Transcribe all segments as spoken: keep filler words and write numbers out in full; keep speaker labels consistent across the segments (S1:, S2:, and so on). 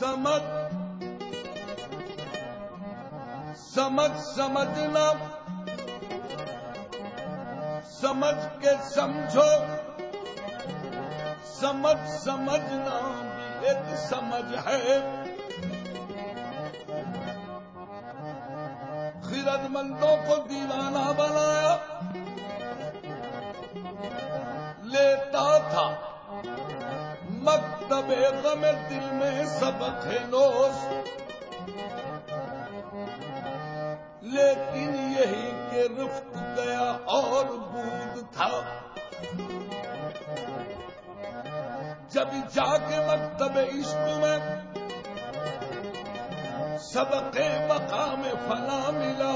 S1: سمجھ سمجھ سمجھنا سمجھ کے سمجھو سمجھ سمجھنا بھی ایک سمجھ ہے. خرد مندوں کو دیوانہ بنایا لیتا تھا مکتب غم دل میں سبق نوش، لیکن یہی کہ رفت گیا اور بود تھا. جب جا کے مکتب عشق میں سبق مقام فنا ملا،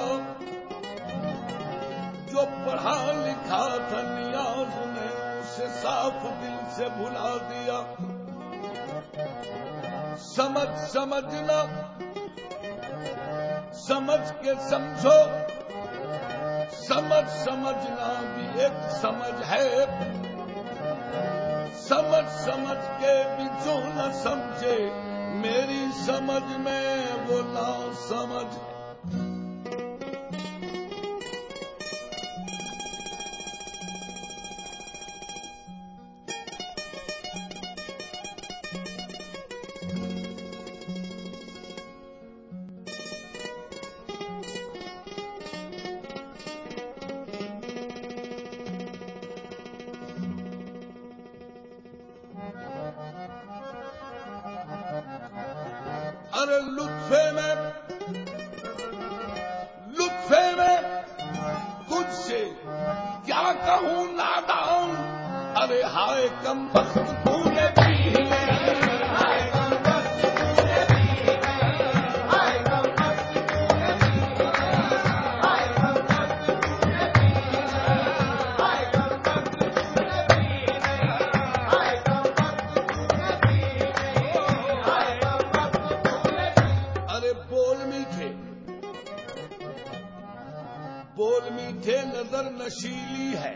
S1: جو پڑھا لکھا تھا نیاز نے اسے صاف دل سے بھلا دیا. سمجھ سمجھنا سمجھ کے سمجھو سمجھ سمجھنا بھی ایک سمجھ ہے. سمجھ سمجھ کے بھی جو نہ سمجھے میری سمجھ میں وہ نہ سمجھ. ارے لطفے میں لطفے میں تجھ سے کیا کہوں نادان. ارے ہائے کم بخت تو نے پی ہے، ہائے کم بخت تو نے پی ہے، ہائے کم بخت تو نے پی ہے، ہائے کم بخت تو نے پی ہے، ہائے کم بخت تو نے پی ہے، ہائے کم بخت تو نے پی ہے، ہائے کم بخت تو نے پی. ارے بول میٹھے بول میٹھے نظر نشیلی ہے،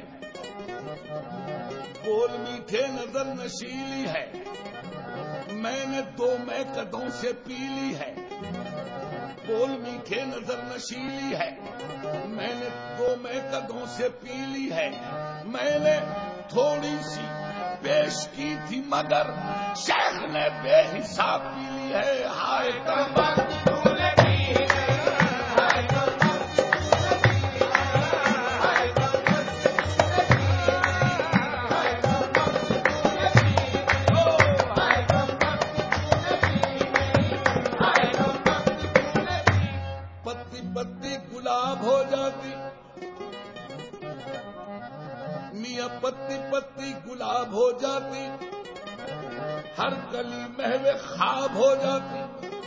S1: بول میٹھے نظر نشیلی ہے، میں نے دو میں قدوں سے پی لی ہے. بول میٹھے نظر نشیلی ہے، میں نے دو میں قدوں سے پی لی ہے. میں نے تھوڑی سی پیش کی تھی مگر شیخ نے بے حساب پی لی ہے. ہائے کم بخت تو نے پی ہے، ہائے کم بخت تو نے پی ہے، ہائے کم بخت تو نے پی ہے، ہائے کم بخت تو نے پی ہے، ہائے کم بخت تو نے پی ہے، ہائے کم بخت تو نے پی. پتی پتی گلاب ہو جاتی میاں، پتی پتی گلاب ہو جاتی، ہر کلی محو خواب ہو جاتی.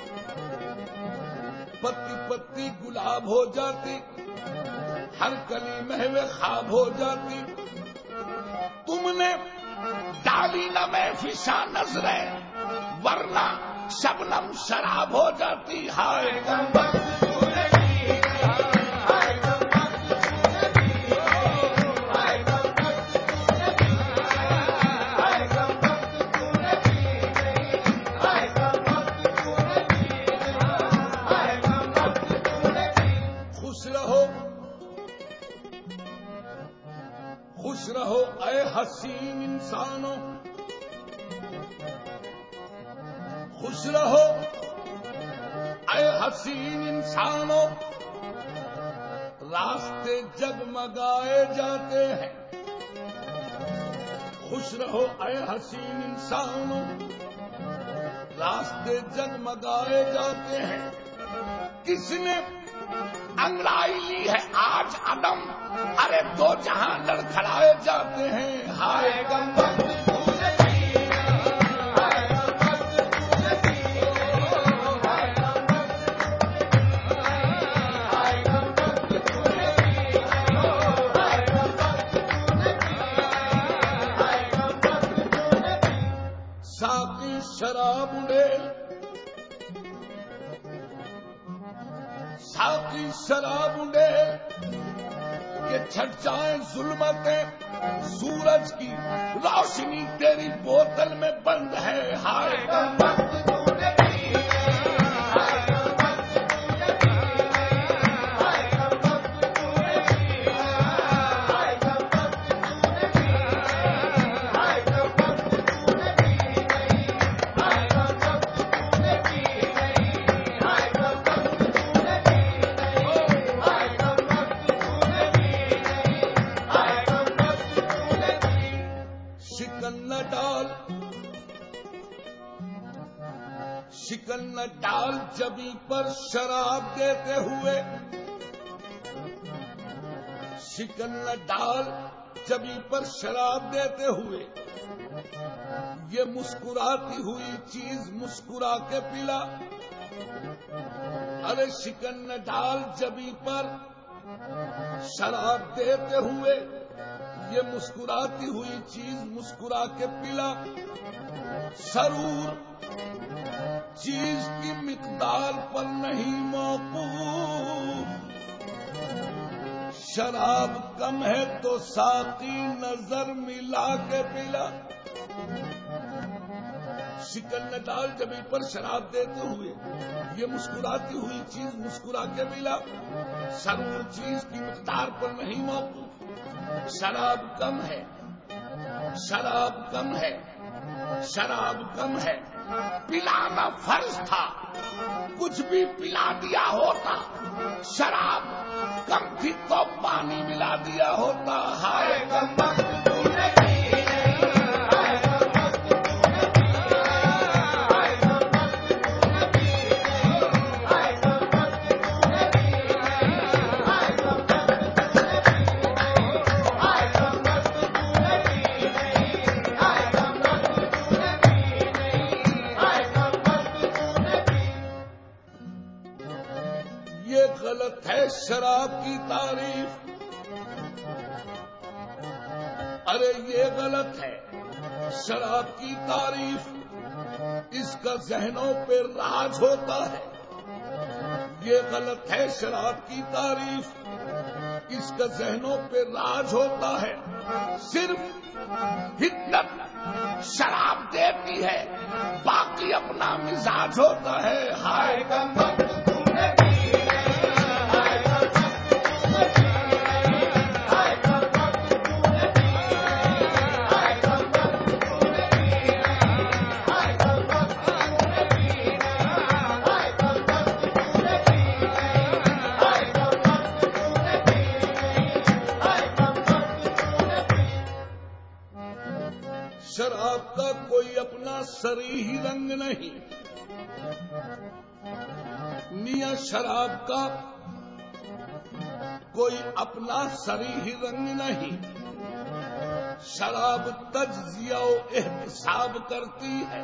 S1: پتی پتی گلاب ہو جاتی، ہر کلی محو خواب ہو جاتی. تم نے ڈالی نہ میں فشاں نظریں ورنہ شبنم شراب ہو جاتی. ہائے کم بخت تو نے پی ہے، ہائے کم بخت تو نے پی ہے، ہائے کم بخت تو نے پی ہے، ہائے کم بخت تو نے پی ہے، ہائے کم بخت تو نے پی ہے، ہائے کم بخت تو نے پی. خوش رہو خوش رہو اے حسین انسانوں، خوش رہو اے حسین انسانوں. راستے جگمگائے جاتے ہیں. خوش رہو اے حسین انسانوں، راستے جگمگائے جاتے ہیں. کس نے انگڑائی لی ہے آج عدم، ارے دو جہاں لڑکھڑائے جاتے ہیں. ہائے کم بخت تو نے پی ہے، ہائے کم بخت تو نے پی ہے، ہائے کم بخت تو نے پی ہے، ہائے کم بخت تو نے پی ہے، ہائے کم بخت تو نے پی ہے، ہائے کم بخت تو نے پی. ساقی شراب اڑے ساقی شراب اڑے کہ چھٹ جائیں ظلمتیں، سورج کی روشنی تیری بوتل میں بند ہے. ہائے کم بخت تو نے پی نہ ڈال جبی پر شراب دیتے ہوئے، شکن نہ ڈال جبی پر شراب دیتے ہوئے، یہ مسکراتی ہوئی چیز مسکرا کے پلا۔ ارے شکن نہ ڈال جبی پر شراب دیتے ہوئے، یہ مسکراتی ہوئی چیز مسکرا کے پلا۔ سرور چیز کی مقدار پر نہیں موقوف، شراب کم ہے تو ساقی نظر ملا کے پلا۔ شکن نہ ڈال جبی پر شراب دیتے ہوئے، یہ مسکراتی ہوئی چیز مسکرا کے ملا۔ سرور چیز کی مقدار پر نہیں موقوف، شراب کم ہے، شراب کم ہے، شراب کم ہے، پلانا فرض تھا، کچھ بھی پلا دیا ہوتا۔ شراب کم تھی تو پانی ملا دیا ہوتا۔ ہائے کم وقت تو نے پی نہیں، ہائے کم وقت تو نے پی نہیں، ہائے کم وقت تو نے پی نہیں، ہائے کم وقت تو نے پی نہیں، ہائے کم وقت تو نے پی نہیں، ہائے کم وقت تو نے پی نہیں، ہائے کم وقت تو نے پی نہیں، ہائے کم وقت تو نے پی۔ یہ غلط ہے شراب کی تعریف، ارے یہ غلط ہے شراب کی تعریف، اس کا ذہنوں پہ راج ہوتا ہے۔ یہ غلط ہے شراب کی تعریف، اس کا ذہنوں پہ راج ہوتا ہے۔ صرف حکمت شراب دیتی ہے، باقی اپنا مزاج ہوتا ہے۔ ہائے کم وقت تو نے پی نہیں، ہائے کم وقت تو نے پی نہیں، ہائے کم وقت تو نے پی نہیں، ہائے کم وقت تو نے پی نہیں، ہائے کم وقت تو نے پی نہیں، ہائے کم وقت تو نے پی نہیں، ہائے کم وقت تو نے پی نہیں، ہائے کم وقت تو نے پی۔ شراب کا کوئی اپنا صریح رنگ نہیں، میاں شراب کا کوئی اپنا صریح رنگ نہیں۔ شراب تجزیہ و احتساب کرتی ہے،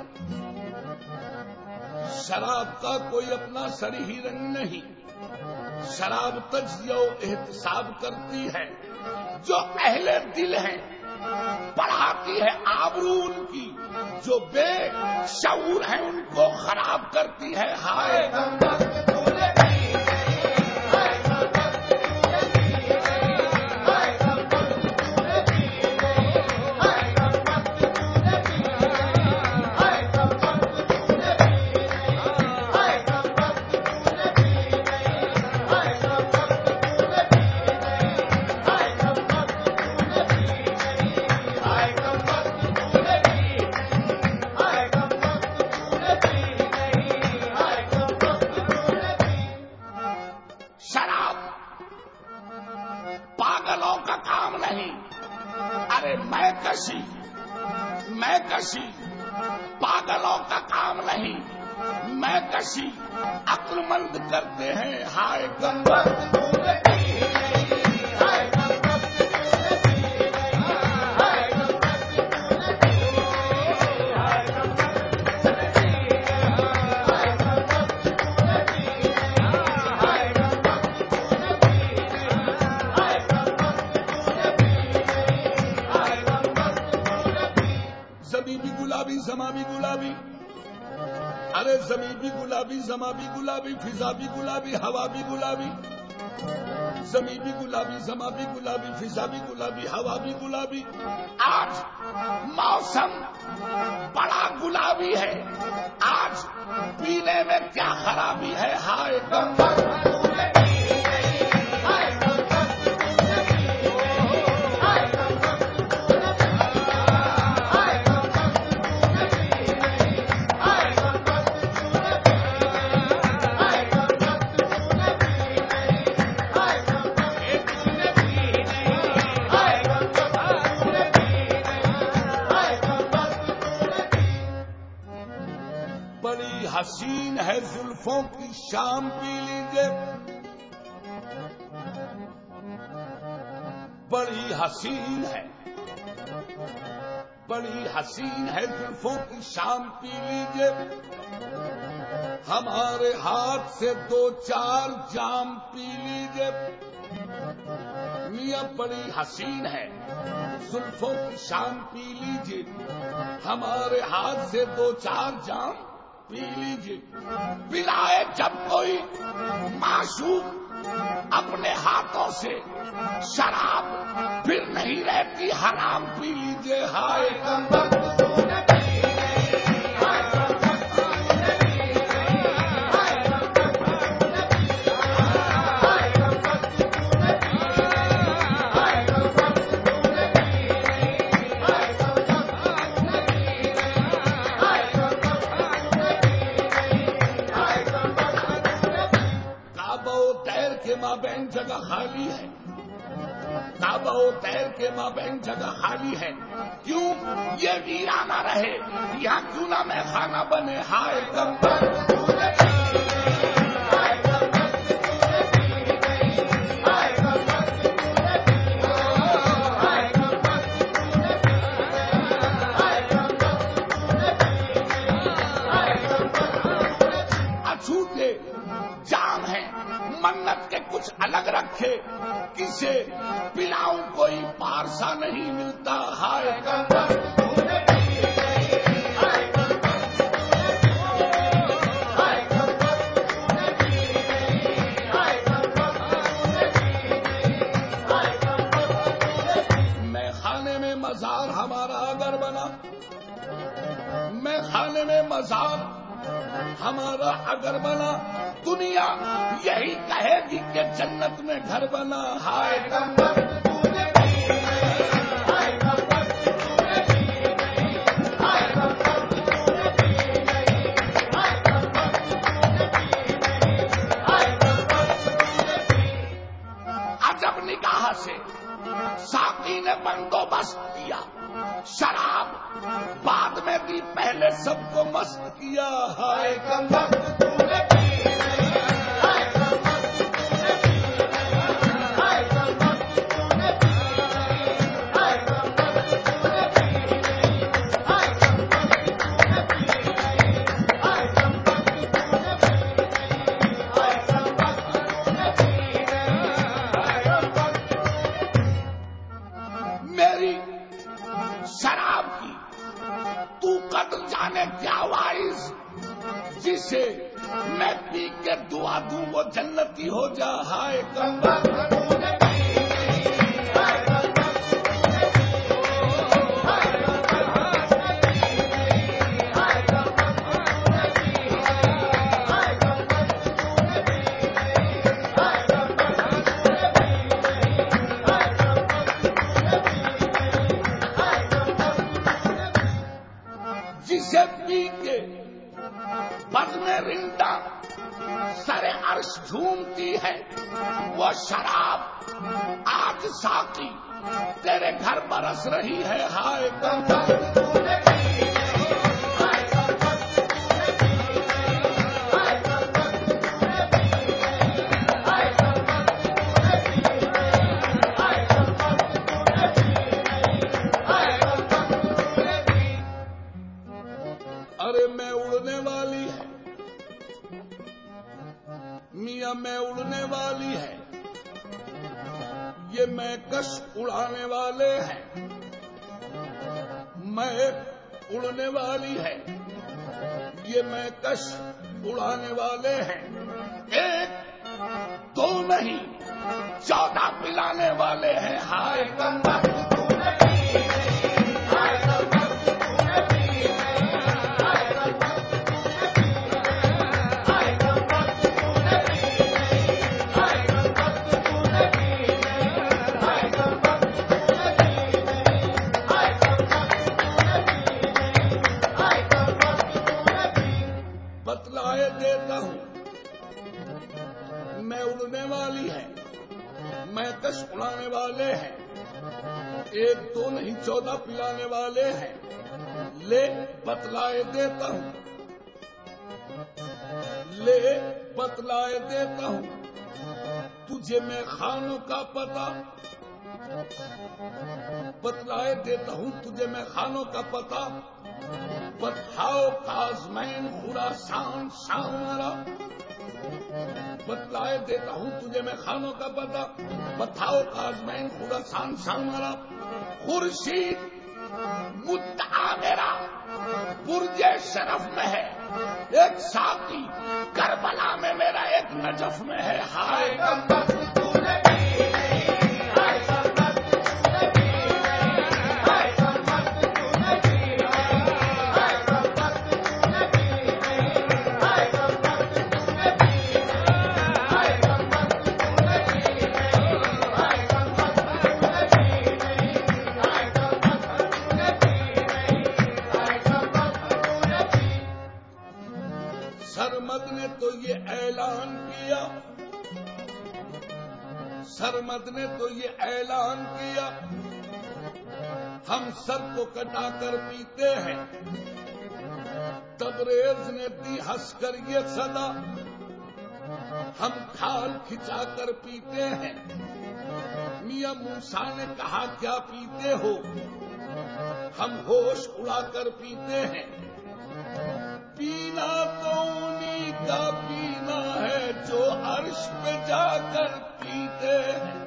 S1: شراب کا کوئی اپنا صریح رنگ نہیں۔ شراب تجزیہ و احتساب کرتی ہے، جو اہل دل ہیں بڑھاتی ہے آبرو ان کی، جو بے شعور ہیں ان کو خراب کرتی ہے۔ ہائے کم وقت تو نے پی نہیں، ہائے کم وقت تو نے پی نہیں، ہائے کم وقت تو نے پی نہیں، ہائے کم وقت تو نے پی نہیں، ہائے کم وقت تو نے پی نہیں، ہائے کم وقت تو نے پی نہیں، ہائے کم وقت تو نے پی نہیں، ہائے کم وقت تو نے پی نہیں، ہائے کم وقت تو نے پی نہیں، ہائے کم وقت تو نے پی نہیں، ہائے کم وقت تو نے پی۔ شراب پاگلوں کا کام نہیں، ارے میں کشی میں کشی پاگلوں کا کام نہیں، میں کشی عقل مند کرتے ہیں۔ ہائے کم وقت تو نے پی نہیں، ہائے کم وقت تو نے پی نہیں، ہائے کم وقت تو نے پی نہیں، ہائے کم وقت تو نے پی نہیں، ہائے کم وقت تو نے پی نہیں، ہائے کم وقت تو نے پی نہیں، ہائے کم وقت تو نے پی نہیں، ہائے کم وقت تو نے پی۔ زمینی گلابی زمامی گلابی، ارے زمین بھی گلابی، زماں بھی گلابی، فضا بھی گلابی، ہوا بھی گلابی۔ زمین بھی گلابی، زماں بھی گلابی، فضا بھی گلابی، ہوا بھی گلابی۔ آج موسم بڑا گلابی ہے، آج پینے میں کیا خرابی ہے۔ ہائے کم وقت تو نے پی نہیں، ہائے کم وقت تو نے پی نہیں، ہائے کم وقت تو نے پی نہیں، ہائے کم وقت تو نے پی نہیں، ہائے کم وقت تو نے پی نہیں، ہائے کم وقت تو نے پی نہیں، ہائے کم وقت تو نے پی نہیں، ہائے کم وقت تو نے پی نہیں، ہائے کم وقت تو نے پی۔ بڑی حسین ہے زلفوں کی شام پی لیجئے، بڑی حسین ہے بڑی حسین ہے زلفوں کی شام پی لیجئے، ہمارے ہاتھ سے دو چار جام پی لیجئے، میاں بڑی حسین ہے زلفوں کی شام پی لیجئے، ہمارے ہاتھ سے دو چار جام پی لیجئے، پلائے جب کوئی معشوق اپنے ہاتھوں سے شراب پھر نہیں رہتی حرام پی لیجئے، ہائے مابین جگہ خالی ہے، کعبہ و تیر کے مابین جگہ خالی ہے، کیوں یہ ویرانہ رہے، یہاں کیوں نہ میں خانہ بنے، ہائے کمبخت اچھوٹے جام ہیں منت کے کچھ الگ رکھے، کسے پلاؤں کوئی پارسا نہیں ملتا، ہائے کمبخت میں خانے میں مزار ہمارا اگر بنا، میں خانے میں مزار ہمارا اگر بنا، دنیا یہی کہے گی کہ جنت میں گھر بنا، ہائے کمبخت عجب نگاہ سے ساقی نے بندوبست کیا، شراب بعد میں دی پہلے سب کو مست کیا، ہائے کمبخت شراب کی تو قدر جانے کیا وائز، جسے میں پی کے دعا دوں وہ جنتی ہو جا، ہائے کمبخت جسے پی کے بد میں رنڈا سر عرش جھومتی ہے، وہ شراب آج ساقی تیرے گھر برس رہی ہے، ہائے کمبخت ارے میں اڑنے والی ہے میاں، میں اڑنے والی ہے، یہ میں کش اڑانے والے ہیں، میں اڑنے والی ہے، یہ میں کش اڑانے والے ہیں، ایک دو نہیں چودہ پلانے والے ہیں، ہائے کمبخت بتلائے دیتا ہوں، میں اڑنے والی ہے، میں کش اڑانے والے ہیں، ایک دو نہیں چودہ پلانے والے ہیں، لے بتلائے دیتا ہوں، لے بتلائے دیتا ہوں تجھے میں خانوں کا پتہ، بتلائے دیتا ہوں تجھے میں خانوں کا پتہ، بتاؤ کازمین خراسان شامرا، بتلائے دیتا ہوں تجھے میں خانوں کا پتہ، بتاؤ کازمین خراسان شامرا، خورشید مدعا میرا برج شرف میں ہے، ایک ساقی کربلا میں میرا ایک نجف میں ہے، ہائے سرمد نے تو یہ اعلان کیا، سرمد نے تو یہ اعلان کیا، ہم سر کو کٹا کر پیتے ہیں، تبریز نے دی ہنس کر یہ صدا، ہم کھال کھچا کر پیتے ہیں، میاں موسیٰ نے کہا کیا پیتے ہو، ہم ہوش اڑا کر پیتے ہیں، پینا تو انہی کا پینا ہے جو عرش پہ جا کر پیتے ہیں،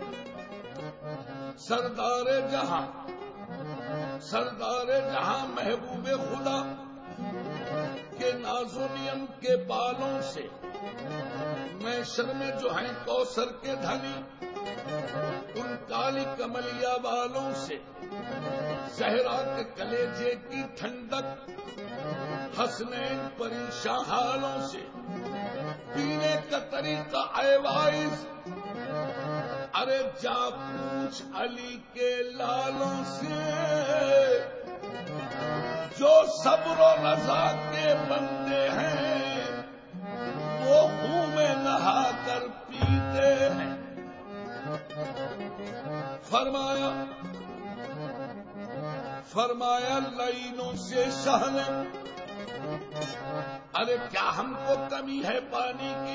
S1: سردار جہاں سردار جہاں محبوب خدا کے نازونیم کے بالوں سے، محشر میں جو ہیں کوثر کے دھنی ان کالی کملیا بالوں سے، زہرا کے کلیجے کی ٹھنڈک حسنین پریشاں حالوں سے، پینے کا طریقہ اے وائز ارے جا پوچھ علی کے لالوں سے، جو صبر و رضا کے بندے ہیں وہ خون میں نہا کر پیتے ہیں، فرمایا فرمایا لائنوں سے شاہ نے، ارے کیا ہم کو کمی ہے پانی کی،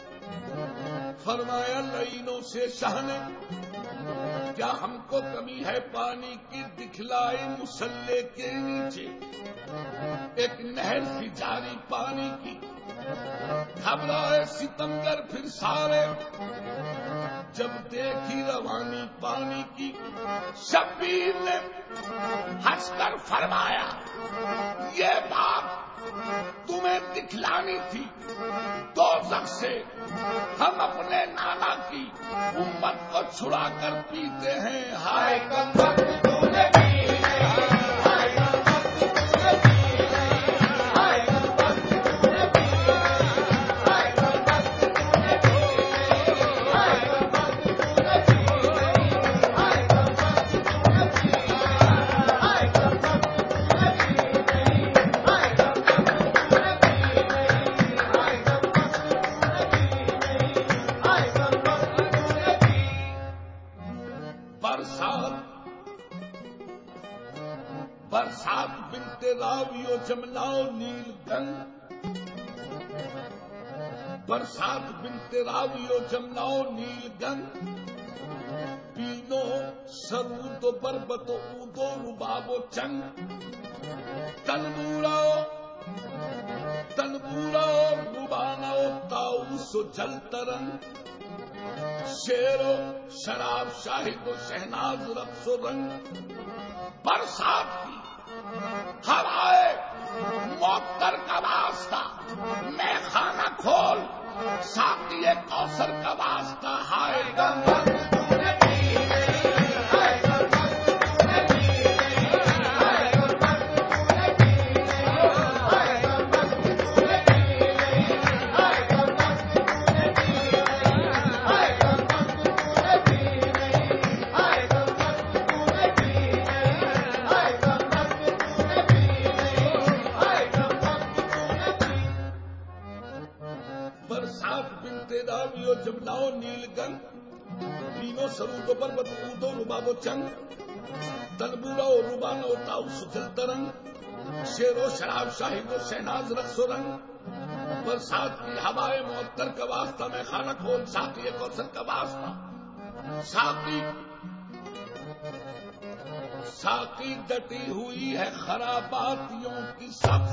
S1: فرمایا لائنوں سے شاہ نے، کیا ہم کو کمی ہے پانی کی، دکھلائی مسلح کے نیچے ایک نہر سی جاری پانی کی، گھبرائے ستمگر پھر سارے جب دیکھی روانی پانی کی، شبیر نے ہنس کر فرمایا یہ بات تمہیں دکھلانی تھی، دوزخ سے ہم اپنے نانا کی امت کو چھڑا کر پیتے ہیں، ہائے کمبخت تو نے پی نہیں، ہائے کمبخت تو نے پی نہیں، ہائے کمبخت تو نے پی نہیں، ہائے کمبخت تو نے پی نہیں، ہائے کمبخت تو نے پی نہیں، ہائے کمبخت تو نے پی نہیں، ہائے کمبخت تو نے پی نہیں، ہائے کمبخت تو نے پی نہیں، ہائے کمبخت تو نے پی نہیں، ہائے کمبخت تو نے پی۔ برسات برسات بنت راویو جمناؤ نیل گنگ، برسات بنت راویو جمناؤ نیل گنگ، پینو سرود و بربت و اود و رباب و چنگ، تنبورا تنبورا اور ربانا و طاؤس و جل ترنگ، شیر و شراب شاہد و شہناز رقص و رنگ، برسات کی ہوائے معطر کا واسطہ، میں خانہ کھول ساقی کوثر کا واسطہ، ہائے کمبخت تو نے پی نہیں، ہائے کمبخت تو نے پی نہیں، ہائے کمبخت تو نے پی نہیں، ہائے کمبخت تو نے پی نہیں، ہائے کمبخت تو نے پی نہیں، ہائے کمبخت تو نے پی نہیں، ہائے کمبخت تو نے پی نہیں، ہائے کمبخت تو نے پی نہیں، ہائے کمبخت تو نے پی۔ برسات بنت راویو جمناؤ نیل گنگ، پینو سرود و بربت اود و رباب و چنگ، تنبورا و ربانا و طاؤس و جل ترنگ، شیر و شراب شاہد و شہناز رقص و رنگ، برسات کی ہوائے معطر کا واسطہ میں خانہ کھول ساقی کوثر کا واسطہ ساقی ساقی ڈٹی ہوئی ہے خراباتیوں کی صف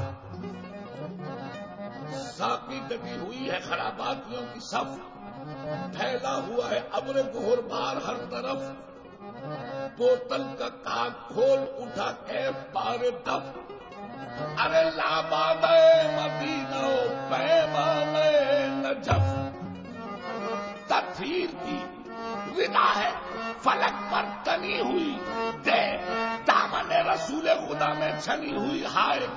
S1: ساقی ڈٹی ہوئی ہے خراباتیوں کی صف پھیلا ہوا ہے ابر گہر بار ہر طرف بوتل کا کاک کھول اٹھا کے پارے دف ارے لاباد مدینہ پیمان نجف تطہیر کی ودا ہے فلک پر تنی ہوئی دے دامن رسول خدا میں چھنی ہوئی ہائے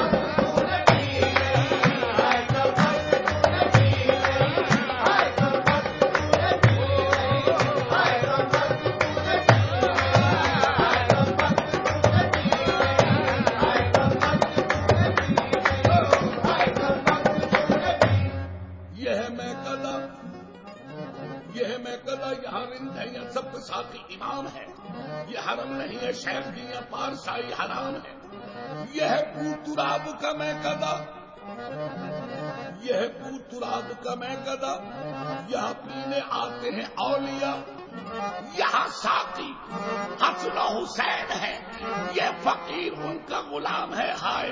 S1: ساتھی امام ہے یہ حرم نہیں ہے شیخ دیا پارسائی حرام ہے یہ ہے پوتراب کا میں گدا یہ ہے پوتراب کا میں گدا یہاں پینے آتے ہیں اولیاء یہاں ساقی حسن و حسین ہے یہ فقیر ان کا غلام ہے ہائے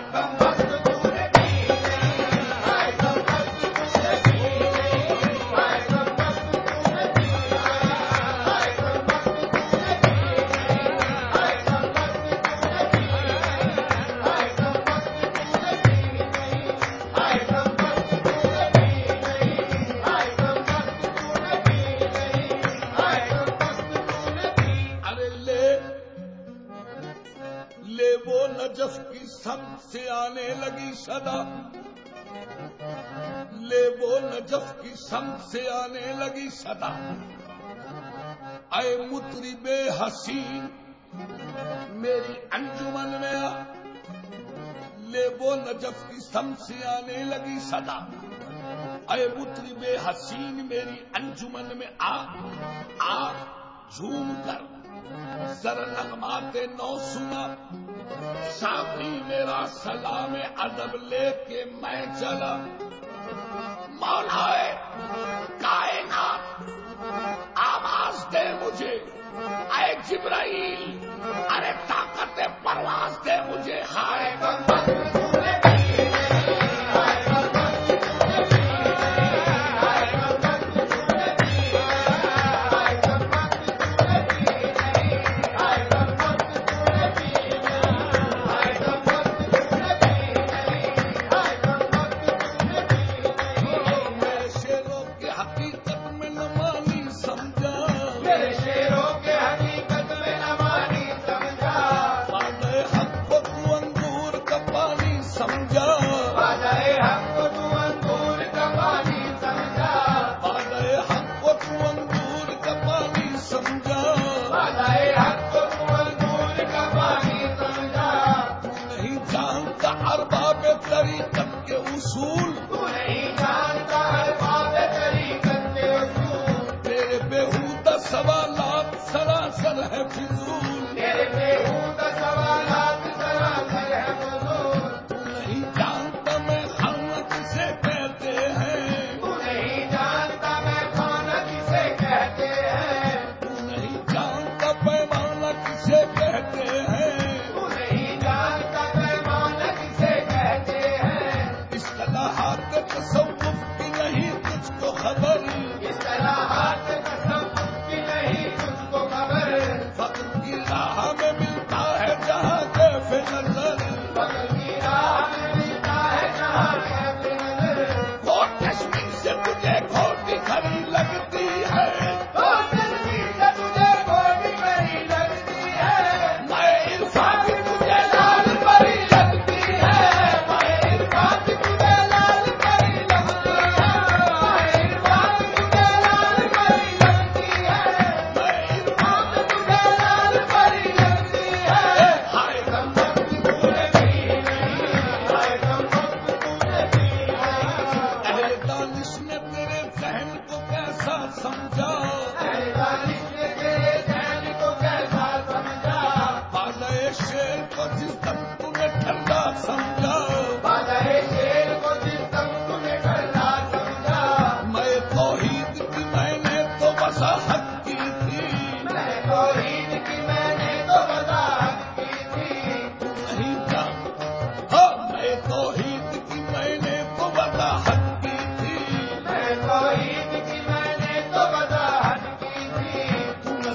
S1: نجف کی سمت سے آنے لگی صدا لے وہ نجف کی سمت سے آنے لگی صدا اے مطرب حسین میری انجمن میں آ لے وہ نجف کی سمت سے آنے لگی صدا اے مطرب حسین میری انجمن میں آ آ جھوم کر ذرا نغمات نو سنا ساقی میرا سلام ادب لے کے میں چلا مولا کائنات آواز دے مجھے اے جبرائیل ارے طاقت پرواز دے مجھے ہائے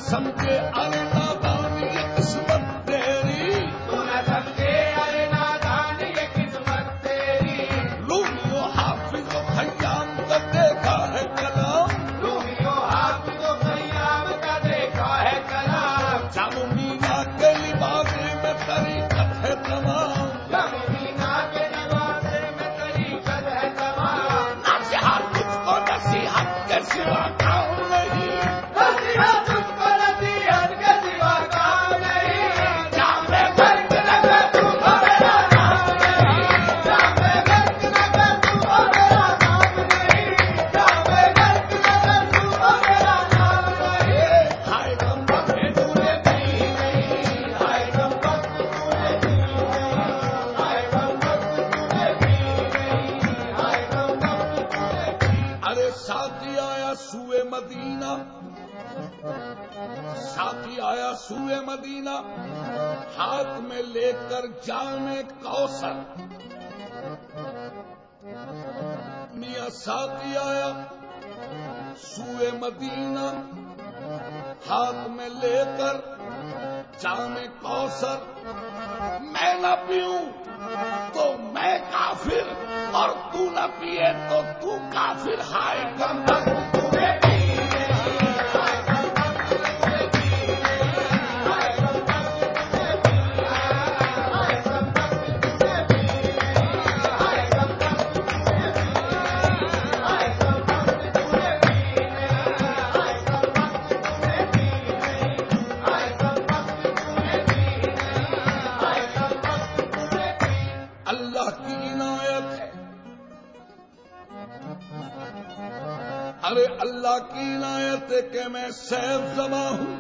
S1: سمجھے ارے نادان یہ قسمت تیری،
S2: تو نہ سمجھے ارے نادان یہ قسمت تیری،
S1: رومیو حافظ و خیام کا دیکھا ہے کلام،
S2: رومیو حافظ و خیام کا دیکھا ہے کلام،
S1: جب مینا کے لباسے میں طریقت ہے تمام،
S2: جب مینا کے لباسے میں طریقت ہے تمام،
S1: نصیحت تجھ کو نصیحت کے سوا کام نہیں،
S2: نصیحت تجھ کو نصیحت کے سوا کام نہیں،
S1: جام مرگ
S2: لگا تو میرا نام نہیں، جام مرگ لگا تو میرا نام نہیں، جام مرگ لگا تو میرا نام نہیں،
S1: ہائے غم
S2: تو نے دی نہیں، ہائے غم وقت تو نے دی نہیں، ہائے غم وقت تو نے دی نہیں، ہائے غم وقت تو نے دی نہیں۔
S1: ارے ساتھی آیا سوئے مدینہ، ساتھی آیا سوئے مدینہ، ہاتھ میں لے کر جام کوثر، میاں ساتھی آیا سوئے مدینہ، ہاتھ میں لے کر جام کوثر، میں نہ پیوں تو میں کافر، اور تو نہ پیے تو تو کافر، ہائے غم وقت تو نے دی نہیں،
S2: ہائے غم وقت تو نے دی نہیں، ہائے غم وقت تو نے دی نہیں، ہائے غم وقت تو نے دی نہیں، ہائے غم وقت تو نے دی نہیں، ہائے غم وقت تو نے دی نہیں، ہائے غم وقت تو نے دی نہیں، ہائے غم وقت تو نے دی نہیں، ہائے غم وقت تو نے دی نہیں۔
S1: اللہ کی عنایت ہے، ارے اللہ کی عنایت ہے کہ میں سیف زباں ہوں،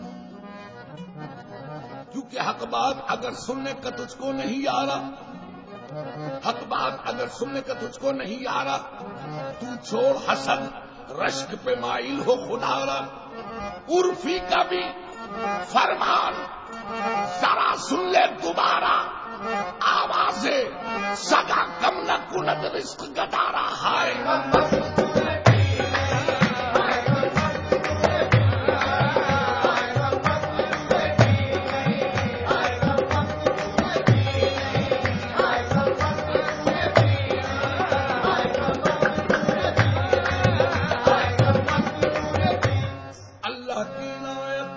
S1: کیونکہ حق بات اگر سننے کا تجھ کو نہیں آ رہا، حق بات اگر سننے کا تجھ کو نہیں آ رہا، تو چھوڑ حسد رشک پہ مائل ہو خدا را، عرفی کا بھی فرمان ذرا سن لے دوبارہ، آوازیں سگا کم نہ کند رزق گدارا، ہائے
S2: غم وقت تو نے دی نہیں، ہائے غم وقت تو نے دی نہیں، ہائے غم وقت تو نے دی نہیں، ہائے غم وقت تو نے دی نہیں، ہائے غم وقت تو نے دی نہیں، ہائے غم وقت تو نے دی نہیں، ہائے غم وقت تو نے دی نہیں۔
S1: اللہ کی عنایت،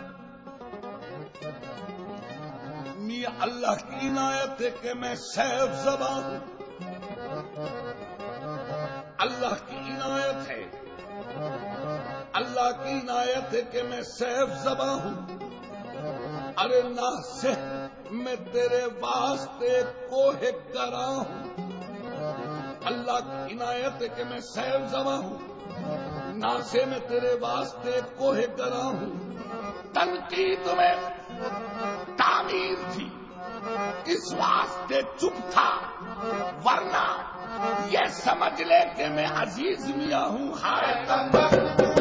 S1: میاں اللہ کی عنایت ہے کہ میں سیف زباں ہوں، اللہ کی عنایت ہے، اللہ کی عنایت ہے کہ میں سیف زباں ہوں، ارے ناصح میں تیرے واسطے کوہ گراں ہوں، اللہ کی عنایت ہے کہ میں سیف زباں ہوں، ناصح میں تیرے واسطے کوہ گراں ہوں، تنقید میں تعمیر تھی اس واسطے چپ تھا، ورنہ یہ سمجھ لے کہ میں عزیز میاں ہوں، ہائے
S2: غم وقت تو